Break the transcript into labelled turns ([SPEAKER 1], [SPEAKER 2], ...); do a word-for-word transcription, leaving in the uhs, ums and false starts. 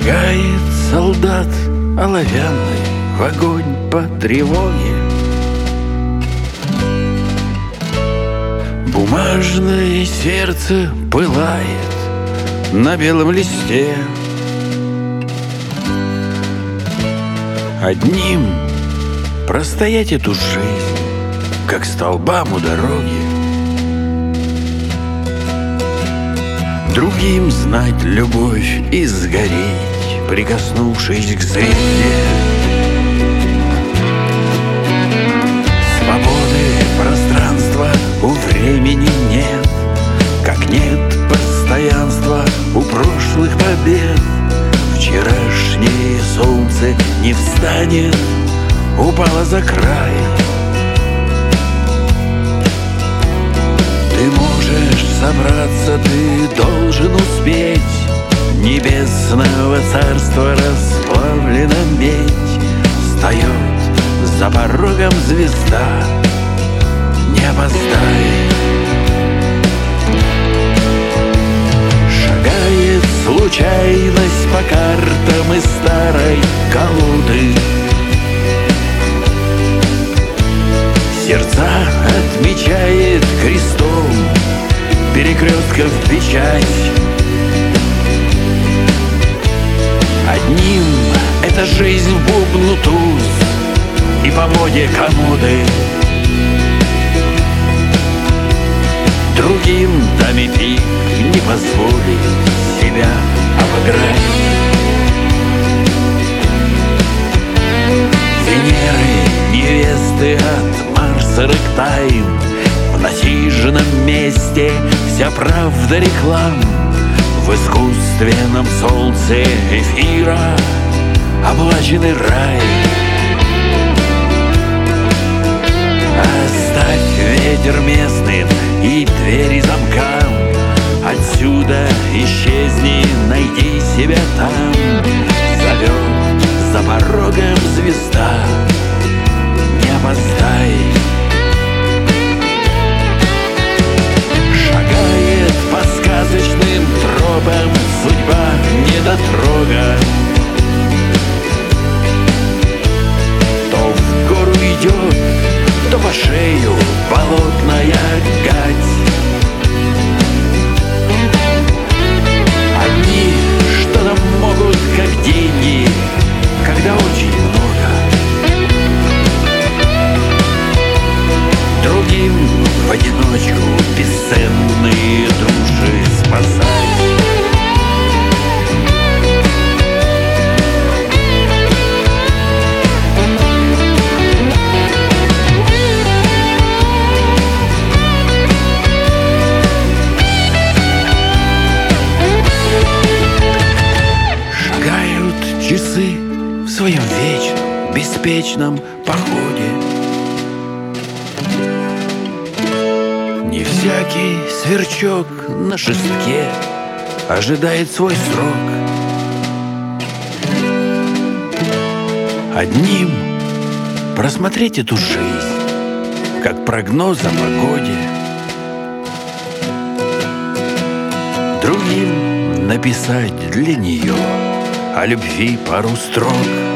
[SPEAKER 1] Шагает солдат оловянный в огонь по тревоге. Бумажное сердце пылает на белом листе. Одним простоять эту жизнь, как столбам у дороги, другим знать любовь и сгореть, прикоснувшись к звезде. Свободы пространства у времени нет, как нет постоянства у прошлых побед. Вчерашнее солнце не встанет, упало за край. Ты можешь собраться, ты должен успеть. Небесного царства расплавлена медь. Встает за порогом звезда, не опоздай. Шагает случайность по картам из старой колоды. Сердца отмечает крестом перекрестков печать. Одним эта жизнь в бубну туз и по моде комоды, другим даме пик не позволит себя обыграть. Венеры, невесты от Марса рыктайм, в насиженном месте вся правда реклам. В искусственном солнце эфира облаченный рай. Оставь ветер местным и двери замкам. Отсюда исчезни, найди себя там. Зовет за порогом звезда, не опоздай. Шагает по сказочным тропам судьба недотрога. То в гору идет, то по шею болотная гать. Одни что-то могут, как деньги, когда очень много. Другим в одиночку бесценные души спасать. Шагают часы в своем вечном, беспечном походе. Не всякий сверчок на шестке ожидает свой срок. Одним просмотреть эту жизнь, как прогноз о погоде, другим написать для нее о любви пару строк.